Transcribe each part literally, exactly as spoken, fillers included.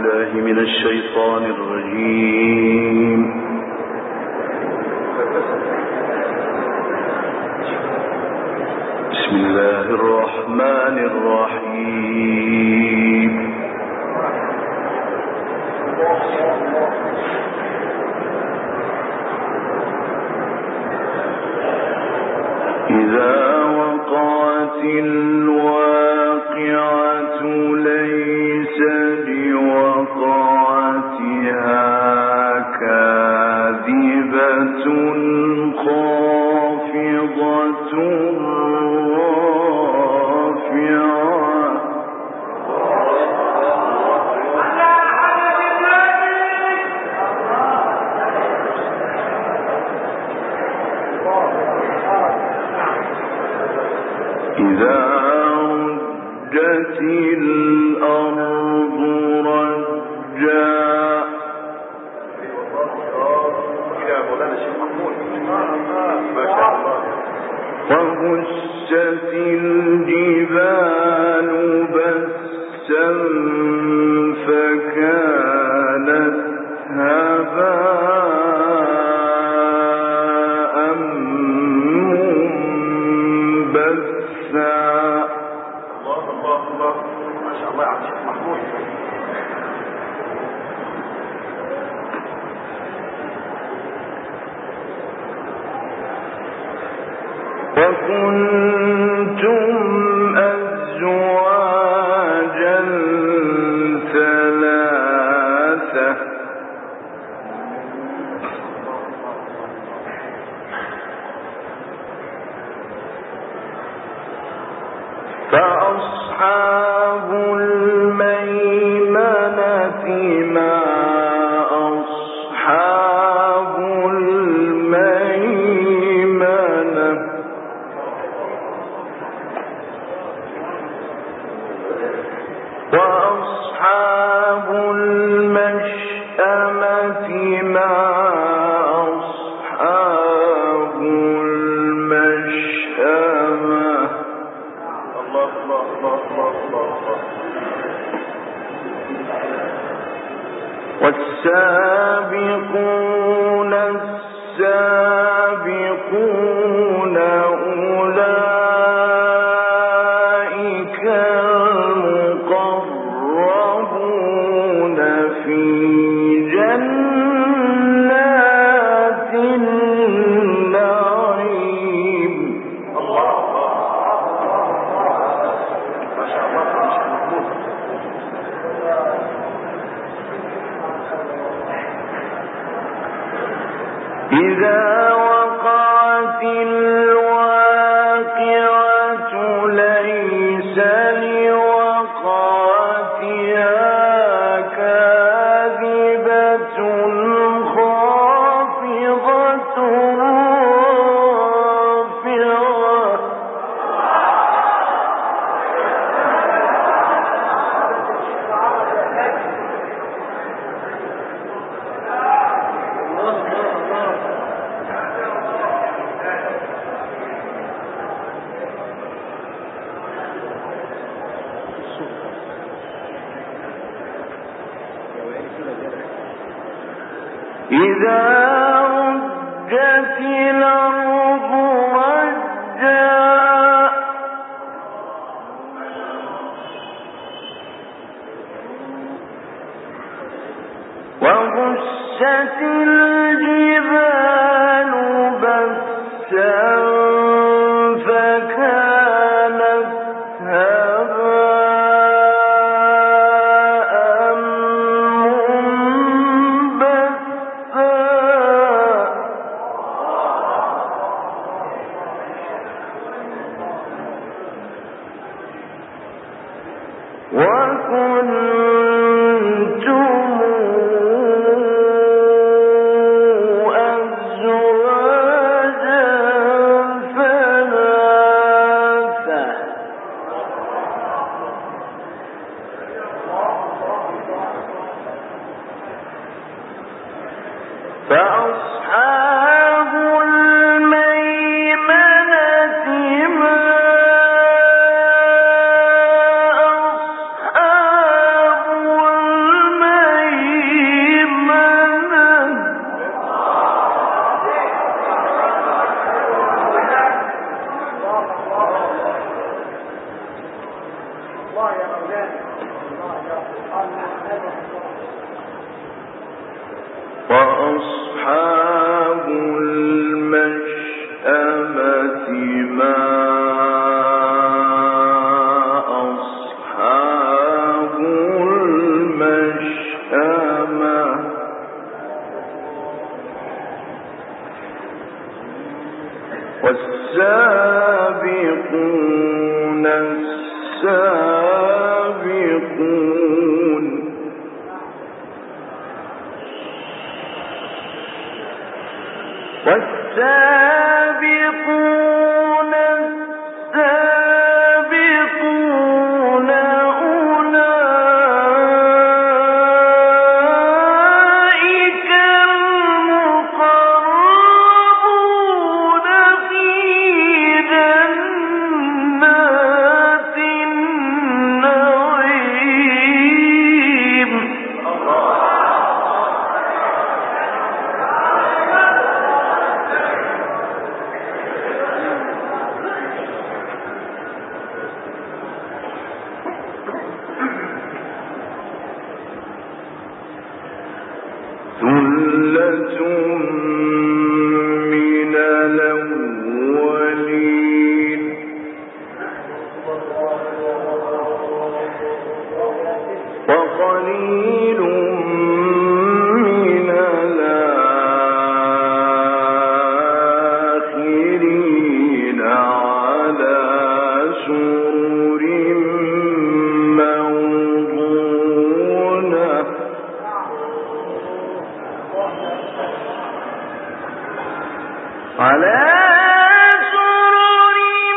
بالله من الشيطان الرجيم. بسم الله الرحمن الرحيم. إذا وقعت الواقعة ليس لوقعتها كاذبة خافضة إذا رجت الأرض رجا وبست الجبال بسا فكانت هباء منبثا. الله الله الله ما شاء الله على الشيخ محمود. وكنتم أزواجا ثلاثة فأصحاب الميمنة ما أصحاب الميمنة وأصحاب المشأمة ما أصحاب المشأمة. الله الله الله الله الله. والسابقون السابقون أولئك المقربون في جنات النعيم. الله ما شاء الله ما شاء الله. إذا وقعت الواقعة ليس لوقعتها كاذبة خافضة رافعة. إذا رجت الأرض رجا وبست الجبال بسا فكانت هباء منبثا. وكنتم أزواجا والسابقون السابقون والسابقون السابقون أولئك المقربون في جنات النعيم. ثلة من الأولين وقليل من الآخرين على سرر موضونة على سرر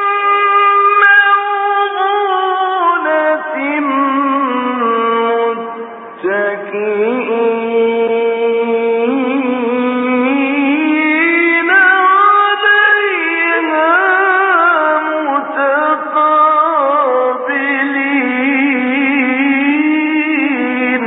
موضونة متكئين عليها متقابلين.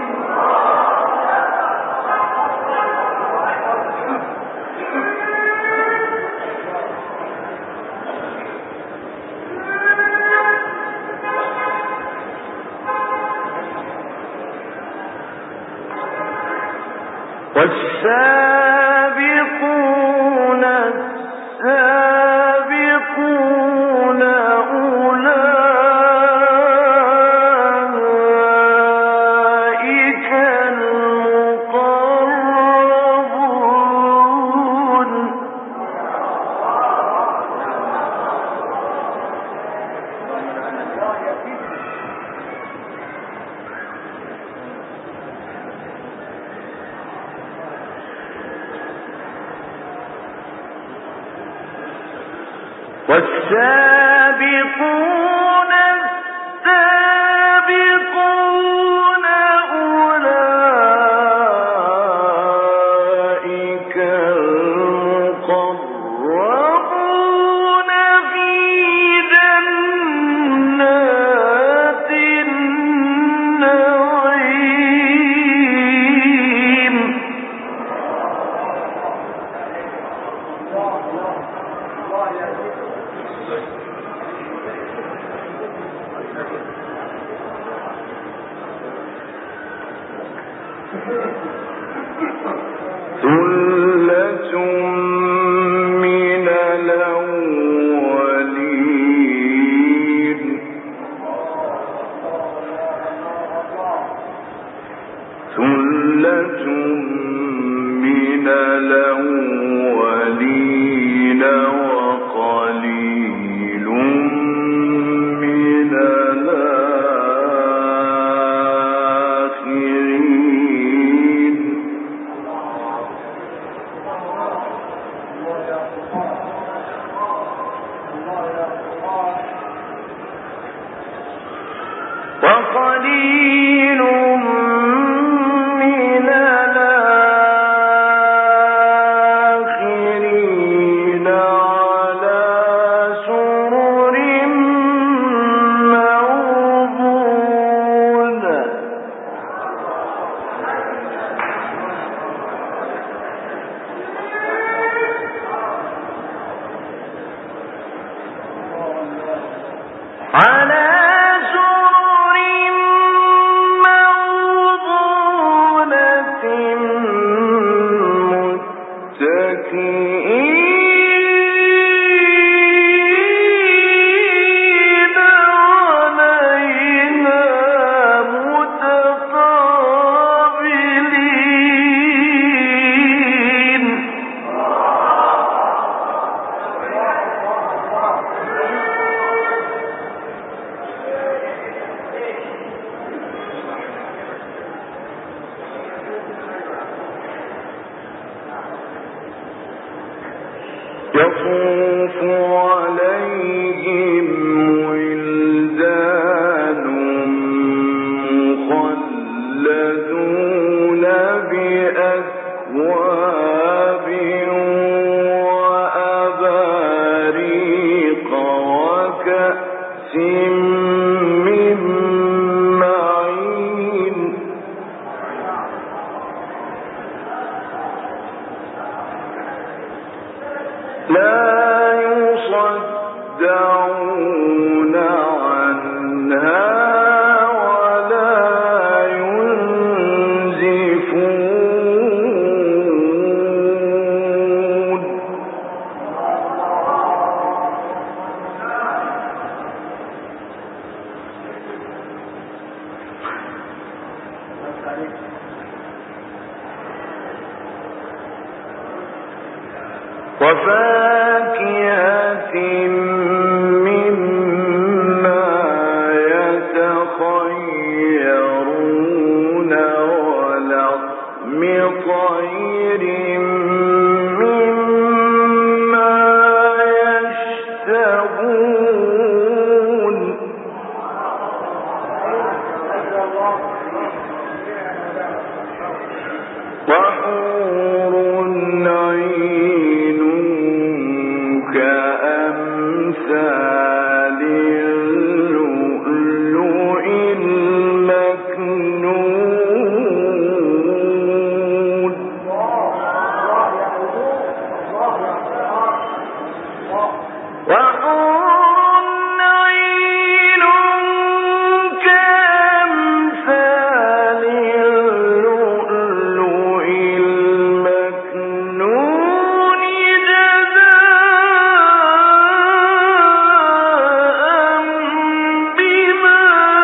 والسابقون السابقون أولئك المقربون والسابقون السابقون أولئك المقربون في جنات النعيم. ثلة من الأولين ثلة من الأولين وقليل من الآخرين. وقليل من الآخرين يطوف عليهم ولدان مخلدون بأكواب وأباريق وكأس من معين لا يصدعون عنها ولا ينزفون وفاكهة مما يتخيرون ولحم طير مما يشتهون وحور عين كأمثال اللؤلؤ المكنون وحور عين كأمثال اللؤلؤ المكنون جزاء بما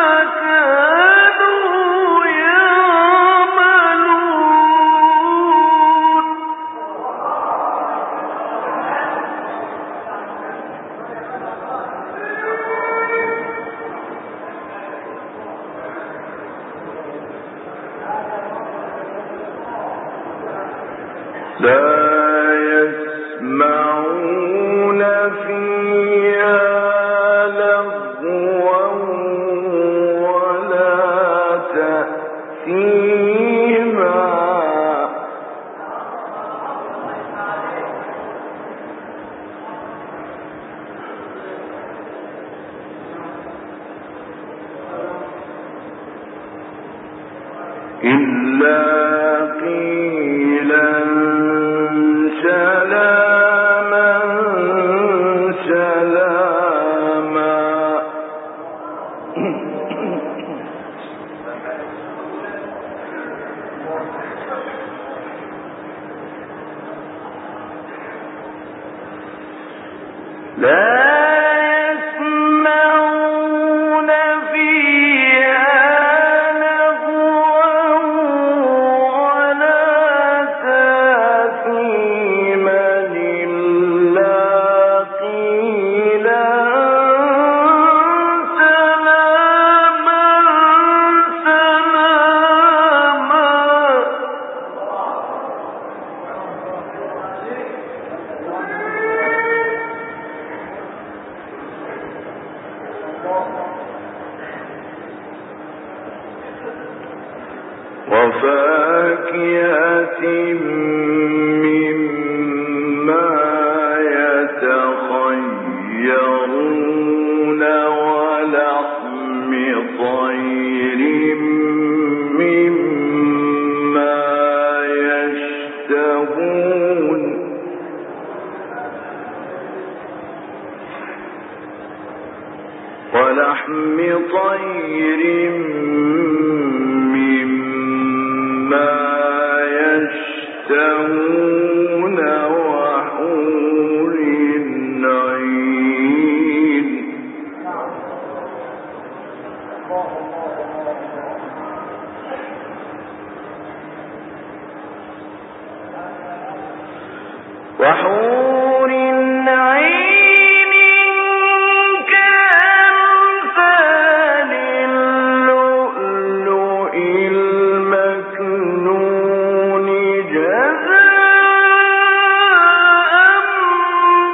كانوا يعملون لا يسمعون فيها لغوا ولا تأثيما إلا قيلا سلاما سلاما لا يسمعون فيها لغوا ولا تأثيما إلا قيلا سلاما سلاما وفاكهة مما يتخيرون ولحم طير مما يشتهون ولحم طير مما يشتهون وحور عين وحور عين كأمثال اللؤلؤ المكنون جزاء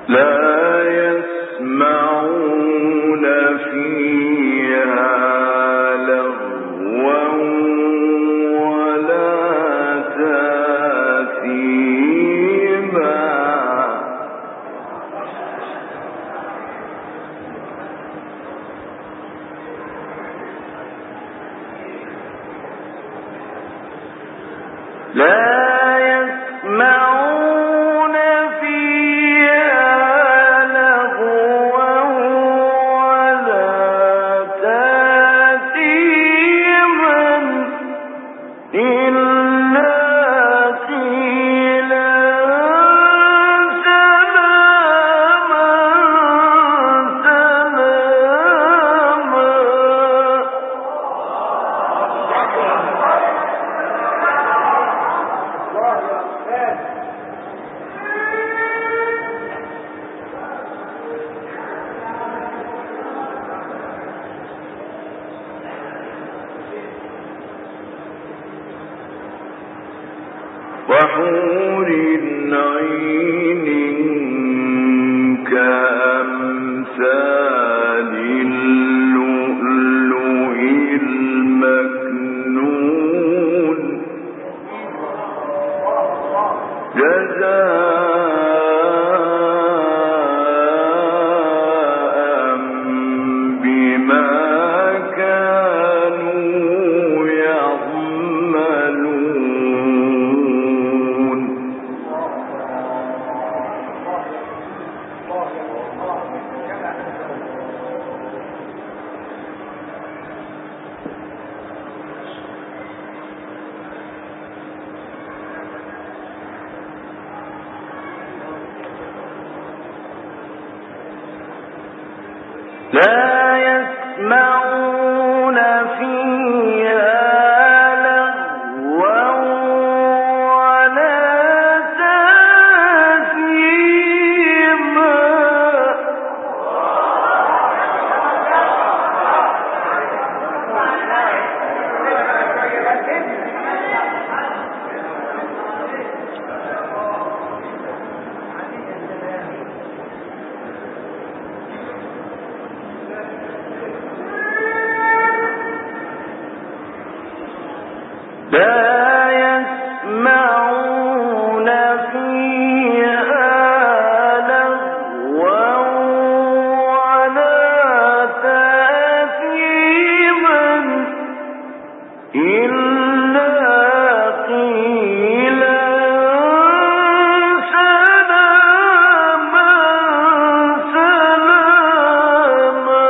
وحور عين كأمثال اللؤلؤ المكنون جزاء بما كانوا يعملون. لا يسمعون فيها لغوا ولا تأثيما لا يسمعون فيها لغوا ولا تأثيما إلا قيلا سلاما سلاما.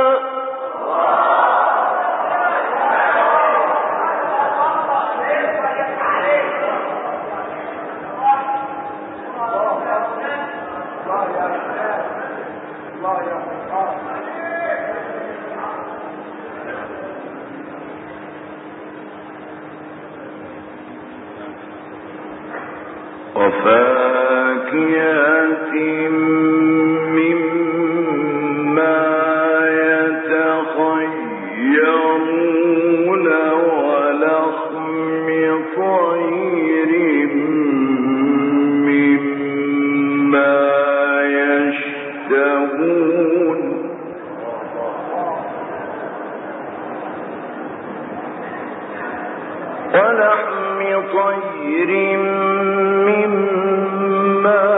وفاكهة مما يتخيرون ولحم طير مما يشتهون. ولحم طير مما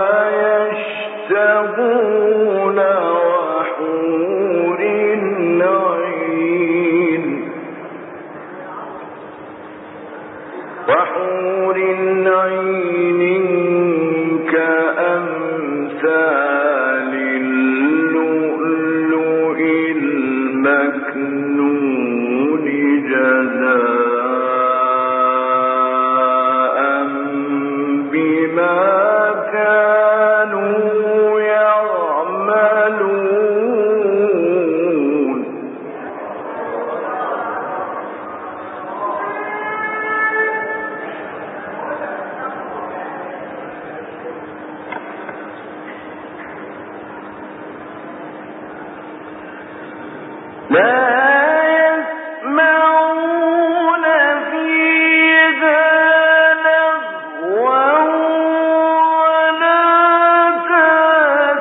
يشتهون وحور عين وحور عين كأمثال اللؤلؤ المكنون جزاء بما كانوا يعملون. لا يسمعون فيها لغوا ولا تأثيما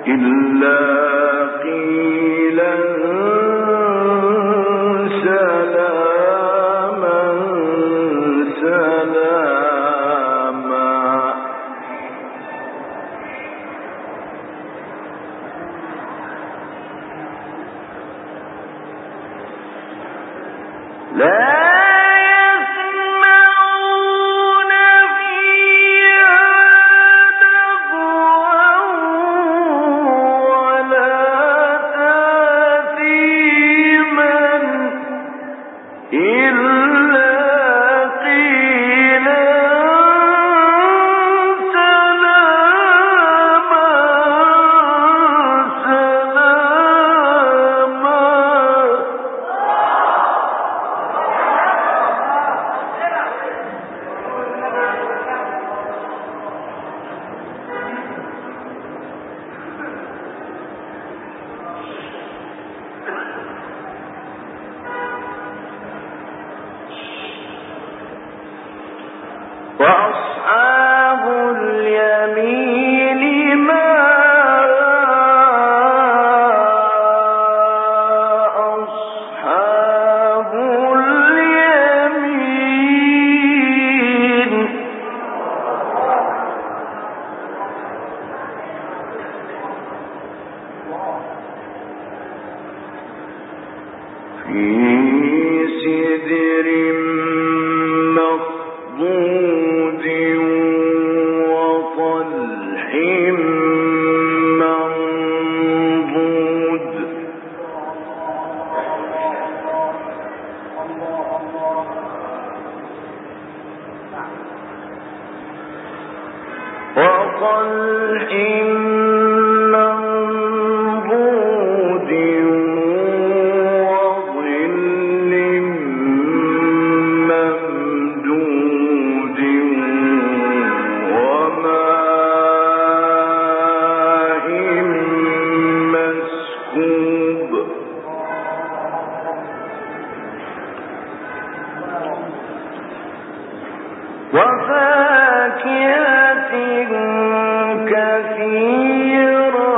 إلا قيلا سلاما سلاما لا وأصحاب اليمين ما أصحاب اليمين في سدر مخضود وطلح منضود وطلح منضود وظل ممدود وماء مسكوب وفاكهة كثيرة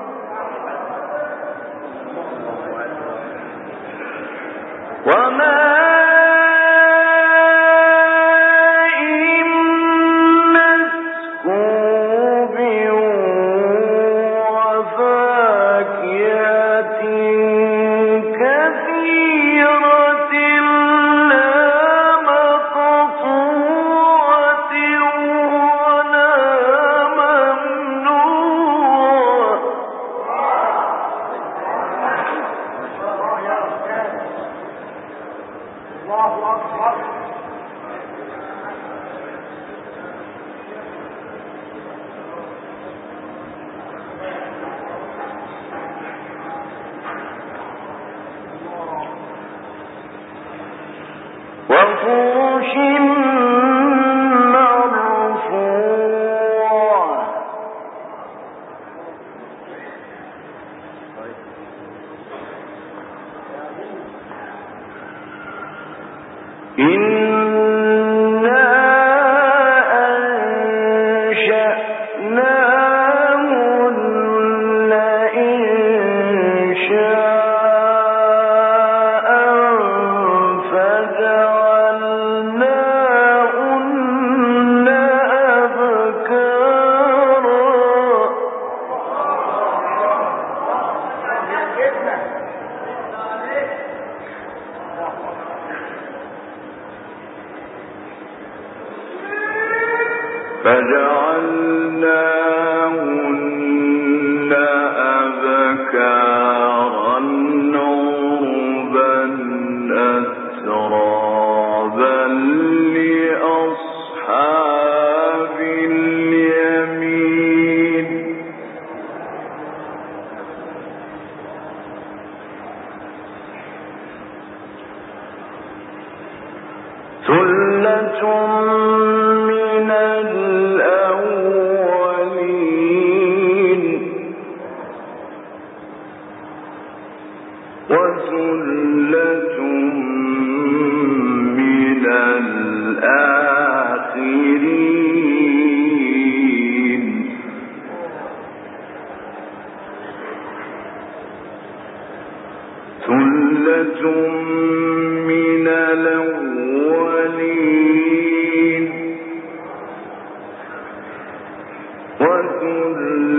وماء مسكوب وفاكهة كثيرة لا مقطوعة ولا ممنوعة وفرش مرفوعة إنا أنشأناهن إنشاء فجعلناهن أبكارا فجعلناهن أبكارا عربا أترابا لأصحاب اليمين ثلة من الأولين وثلة من الآخرين وثلة من الأولين وثلة